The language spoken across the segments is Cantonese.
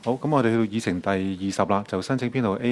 好，咁我哋去到議程第20啦，就申請編號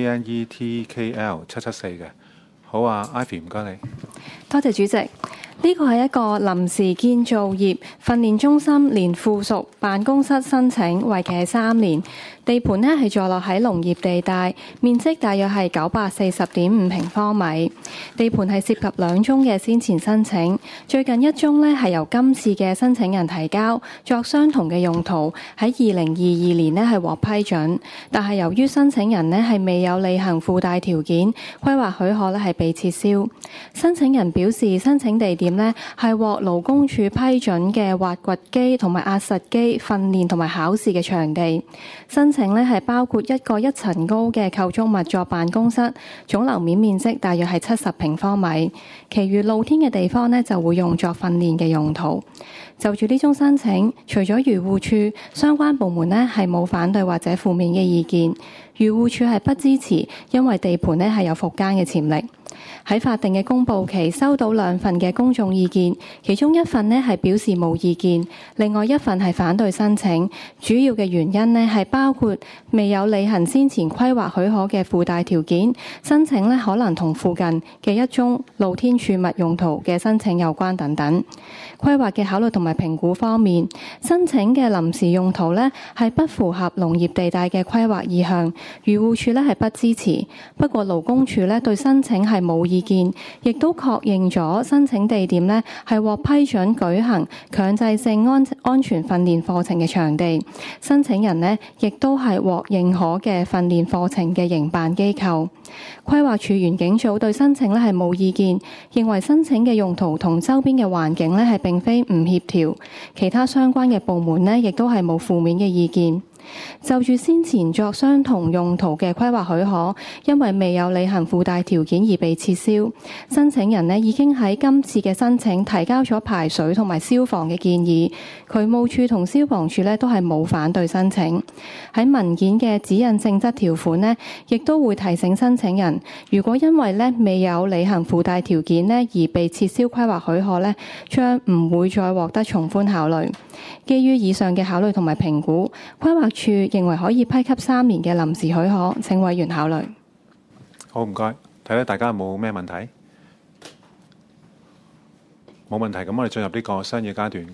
ANETKL 774嘅。好啊，Ivy 唔該你。 多謝主席。呢個係一個臨時建造業訓練中心連附屬辦公室申請，為期係3年。地盤呢係坐落喺農業地帶，面積大約係940.5平方米。地盤係涉及2宗嘅先前申請，最近一宗呢係由今次嘅申請人提交作相同嘅用途，喺2022年呢係獲批准，但係由於申請人呢係未有履行附帶條件，規劃許可呢係被撤銷。申請人表示申請地點呢係獲勞工處批准嘅挖掘機同埋壓實機訓練同埋考試嘅場地。申請呢係包括一個1層高嘅構築物作辦公室，總樓面面積大約係70平方米，其餘露天嘅地方呢就會用作訓練嘅用途。就住呢宗申請，除咗漁護處，相關部門呢係冇反對或者負面嘅意見。漁護處係不支持，因為地盤呢係有復耕嘅潛力。喺法定嘅公佈期收到2份嘅公眾意見，其中一份呢係表示冇意見，另外一份係反對申請。主要嘅原因呢係包括未有履行先前規劃許可嘅附帶條件，申請呢可能同附近嘅一宗露天儲物用途嘅申請有關等等。規劃嘅考慮同埋評估方面，申請嘅臨時用途呢係不符合農業地帶嘅規劃意向，漁護處呢係不支持。不過勞工處呢對申請係冇意見，亦都確認咗申請地點呢係獲批准舉行強制性安全訓練課程嘅場地。申請人呢亦都係獲認可嘅訓練課程嘅營辦機構。規劃處園境組對申請呢係冇意見，認為申請嘅用途同周邊嘅環境呢係並非唔協調。其他相關嘅部門呢亦都係冇負面嘅意見。就住先前作相同用途嘅規劃許可，因為未有履行附帶條件而被撤銷。申請人呢已經喺今次嘅申請提交咗排水同埋消防嘅建議，渠務處同消防處呢都係冇反對申請。喺文件嘅指引性質條款呢，亦都會提醒申請人，如果因為呢未有履行附帶條件呢而被撤銷規劃許可呢，將唔會再獲得從寬考慮。基於以上嘅考慮同埋評估，規劃處認為可以批給3年嘅臨時許可，請委員考慮。 好，唔該。睇睇大家有冇咩問題？冇問題，咁我哋進入呢個商議階段。